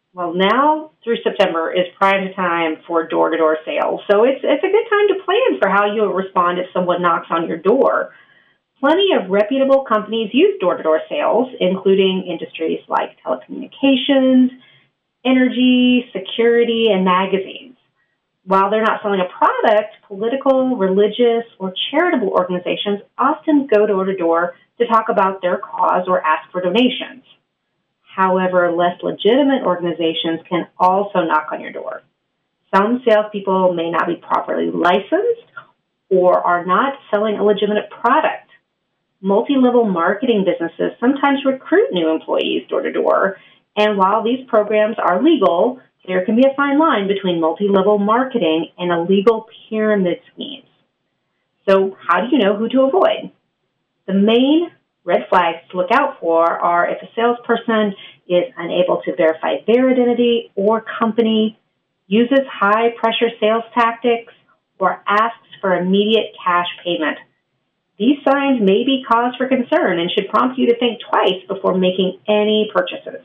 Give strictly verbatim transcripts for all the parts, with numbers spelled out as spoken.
Well, now through September is prime time for door-to-door sales, so it's it's a good time to plan for how you'll respond if someone knocks on your door. Plenty of reputable companies use door-to-door sales, including industries like telecommunications, energy, security, and magazines. While they're not selling a product, political, religious, or charitable organizations often go door-to-door to talk about their cause or ask for donations. However, less legitimate organizations can also knock on your door. Some salespeople may not be properly licensed or are not selling a legitimate product. Multi-level marketing businesses sometimes recruit new employees door-to-door, and while these programs are legal, there can be a fine line between multi-level marketing and illegal pyramid schemes. So how do you know who to avoid? The main red flags to look out for are if a salesperson is unable to verify their identity or company, uses high-pressure sales tactics, or asks for immediate cash payment. These signs may be cause for concern and should prompt you to think twice before making any purchases.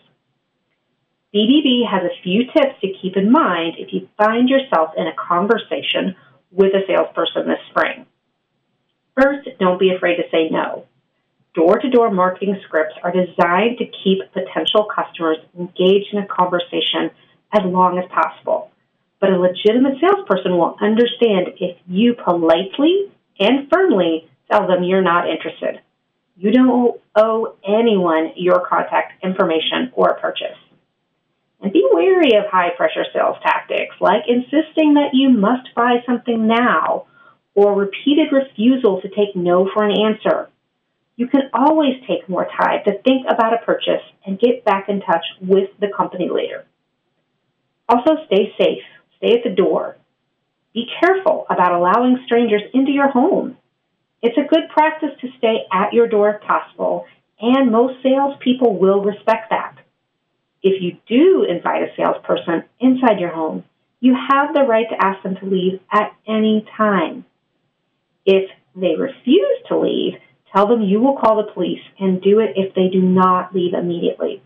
B B B has a few tips to keep in mind if you find yourself in a conversation with a salesperson this spring. First, don't be afraid to say no. Door-to-door marketing scripts are designed to keep potential customers engaged in a conversation as long as possible. But a legitimate salesperson will understand if you politely and firmly tell them you're not interested. You don't owe anyone your contact information or a purchase. And be wary of high-pressure sales tactics, like insisting that you must buy something now or repeated refusal to take no for an answer. You can always take more time to think about a purchase and get back in touch with the company later. Also, stay safe. Stay at the door. Be careful about allowing strangers into your home. It's a good practice to stay at your door if possible, and most salespeople will respect that. If you do invite a salesperson inside your home, you have the right to ask them to leave at any time. If they refuse to leave, tell them you will call the police and do it if they do not leave immediately.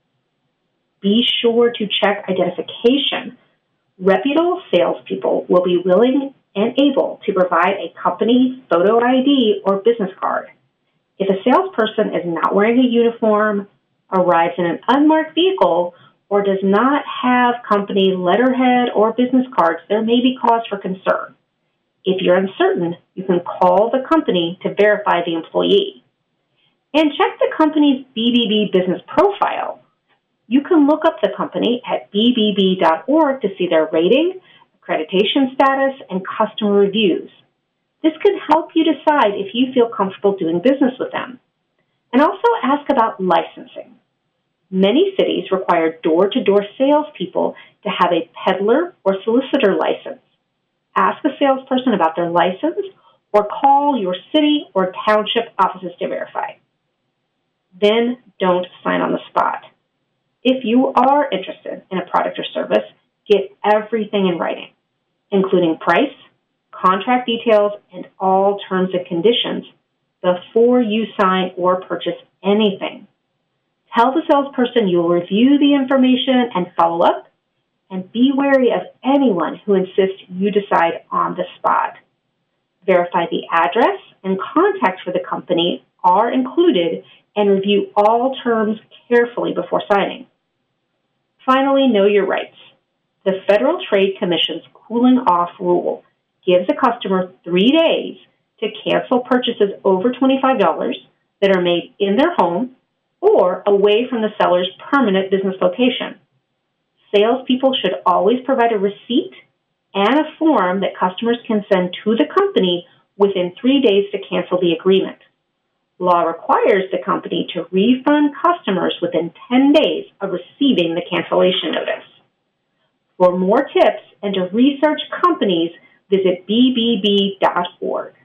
Be sure to check identification. Reputable salespeople will be willing and able to provide a company photo I D or business card. If a salesperson is not wearing a uniform, arrives in an unmarked vehicle, or does not have company letterhead or business cards, there may be cause for concern. If you're uncertain, you can call the company to verify the employee. And check the company's B B B business profile. You can look up the company at b b b dot org to see their rating, accreditation status, and customer reviews. This can help you decide if you feel comfortable doing business with them. And also ask about licensing. Many cities require door-to-door salespeople to have a peddler or solicitor license. Ask a salesperson about their license or call your city or township offices to verify. Then don't sign on the spot. If you are interested in a product or service, get everything in writing, including price, contract details, and all terms and conditions before you sign or purchase anything. Tell the salesperson you will review the information and follow up, and be wary of anyone who insists you decide on the spot. Verify the address and contact for the company are included, and review all terms carefully before signing. Finally, know your rights. The Federal Trade Commission's cooling off rule gives a customer three days to cancel purchases over twenty-five dollars that are made in their home or away from the seller's permanent business location. Salespeople should always provide a receipt and a form that customers can send to the company within three days to cancel the agreement. Law requires the company to refund customers within ten days of receiving the cancellation notice. For more tips and to research companies, visit b b b dot org.